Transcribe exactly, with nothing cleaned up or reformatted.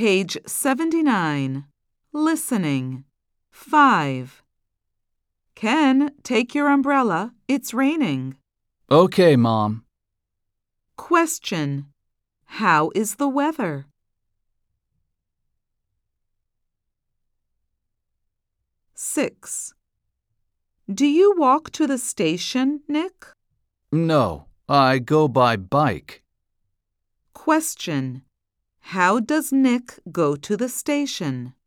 Page seventy-nine. Listening. five. Ken, take your umbrella. It's raining. Okay, Mom. Question. How is the weather? six. Do you walk to the station, Nick? No, I go by bike. Question. How does Nick go to the station?